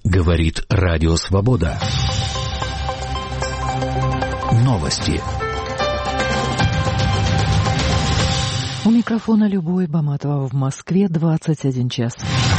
Говорит Радио Свобода. Новости. У микрофона Любовь Баматова. В Москве 21 час.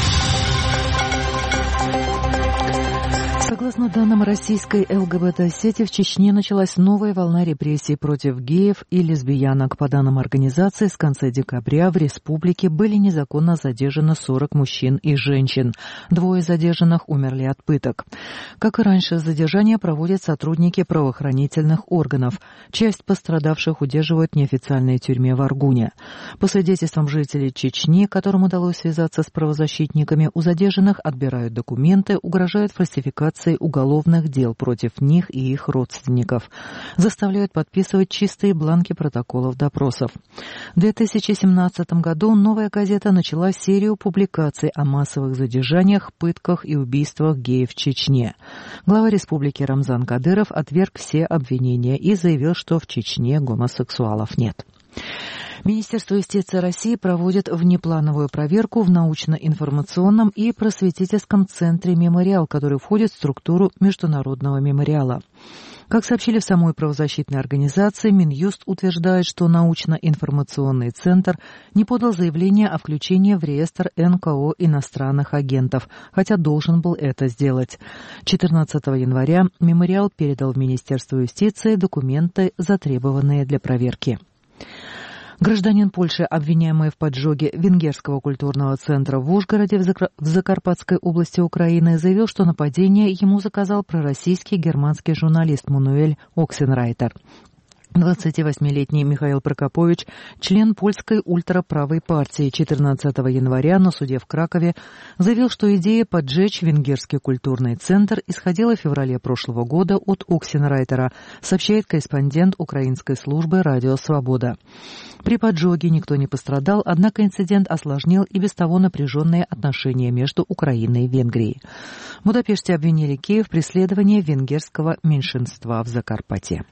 Согласно данным российской ЛГБТ-сети, в Чечне началась новая волна репрессий против геев и лесбиянок. По данным организации, с конца декабря в республике были незаконно задержаны 40 мужчин и женщин. 2 задержанных умерли от пыток. Как и раньше, задержания проводят сотрудники правоохранительных органов. Часть пострадавших удерживают в неофициальной тюрьме в Аргуне. По свидетельствам жителей Чечни, которым удалось связаться с правозащитниками, у задержанных отбирают документы, угрожают фальсификацией уголовных дел против них и их родственников. Заставляют подписывать чистые бланки протоколов допросов. В 2017 году «Новая газета» начала серию публикаций о массовых задержаниях, пытках и убийствах геев в Чечне. Глава республики Рамзан Кадыров отверг все обвинения и заявил, что в Чечне гомосексуалов нет. Министерство юстиции России проводит внеплановую проверку в научно-информационном и просветительском центре «Мемориал», который входит в структуру Международного мемориала. Как сообщили в самой правозащитной организации, Минюст утверждает, что научно-информационный центр не подал заявление о включении в реестр НКО иностранных агентов, хотя должен был это сделать. 14 января «Мемориал» передал в Министерство юстиции документы, затребованные для проверки. Гражданин Польши, обвиняемый в поджоге Венгерского культурного центра в Ужгороде в Закарпатской области Украины, заявил, что нападение ему заказал пророссийский германский журналист Мануэль Оксенрайтер. 28-летний Михаил Прокопович, член польской ультраправой партии, 14 января на суде в Кракове заявил, что идея поджечь Венгерский культурный центр исходила в феврале прошлого года от Оксенрайтера, сообщает корреспондент украинской службы «Радио Свобода». При поджоге никто не пострадал, однако инцидент осложнил и без того напряженные отношения между Украиной и Венгрией. В Будапеште обвинили Киев в преследовании венгерского меньшинства в Закарпатье.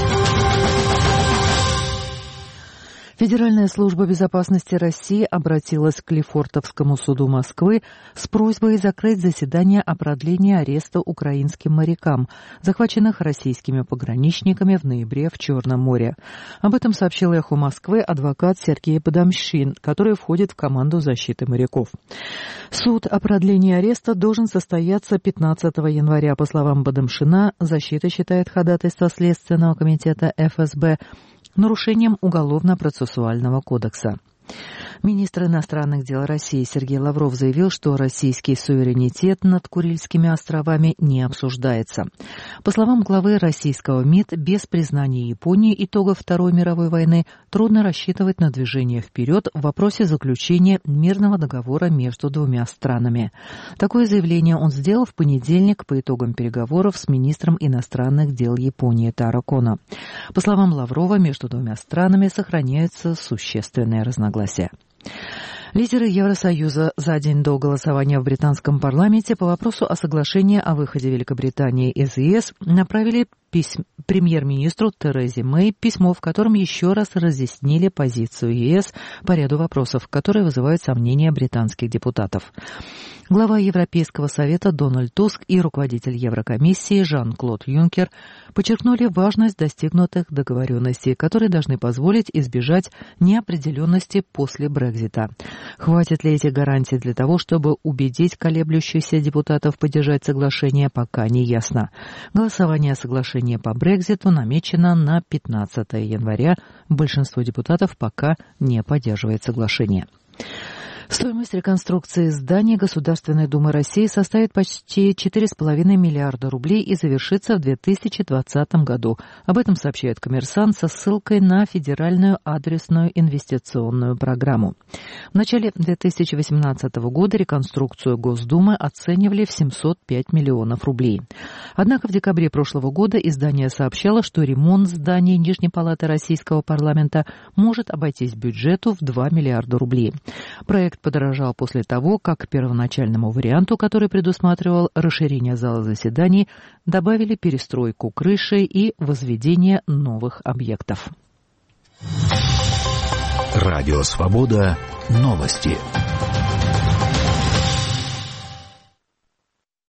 Федеральная служба безопасности России обратилась к Лефортовскому суду Москвы с просьбой закрыть заседание о продлении ареста украинским морякам, захваченных российскими пограничниками в ноябре в Черном море. Об этом сообщил «Эхо Москвы» адвокат Сергей Подамщин, который входит в команду защиты моряков. Суд о продлении ареста должен состояться 15 января. По словам Подамщина, защита считает ходатайство Следственного комитета ФСБ нарушением Уголовно-процессуального кодекса. Министр иностранных дел России Сергей Лавров заявил, что российский суверенитет над Курильскими островами не обсуждается. По словам главы российского МИД, без признания Японии итогов Второй мировой войны трудно рассчитывать на движение вперед в вопросе заключения мирного договора между двумя странами. Такое заявление он сделал в понедельник по итогам переговоров с министром иностранных дел Японии Таро Коно. По словам Лаврова, между двумя странами сохраняются существенные разногласия. Лидеры Евросоюза за день до голосования в британском парламенте по вопросу о соглашении о выходе Великобритании из ЕС направили премьер-министру Терезе Мэй письмо, в котором еще раз разъяснили позицию ЕС по ряду вопросов, которые вызывают сомнения британских депутатов. Глава Европейского совета Дональд Туск и руководитель Еврокомиссии Жан-Клод Юнкер подчеркнули важность достигнутых договоренностей, которые должны позволить избежать неопределенности после Брексита. Хватит ли этих гарантий для того, чтобы убедить колеблющихся депутатов поддержать соглашение, пока не ясно. Голосование о соглашении по Брекситу намечено на 15 января. Большинство депутатов пока не поддерживает соглашение. Стоимость реконструкции зданий Государственной Думы России составит почти 4,5 миллиарда рублей и завершится в 2020 году. Об этом сообщает «Коммерсант» со ссылкой на Федеральную адресную инвестиционную программу. В начале 2018 года реконструкцию Госдумы оценивали в 705 миллионов рублей. Однако в декабре прошлого года издание сообщало, что ремонт зданий Нижней палаты Российского парламента может обойтись бюджету в 2 миллиарда рублей. Проект подорожал после того, как к первоначальному варианту, который предусматривал расширение зала заседаний, добавили перестройку крыши и возведение новых объектов. Радио Свобода. Новости.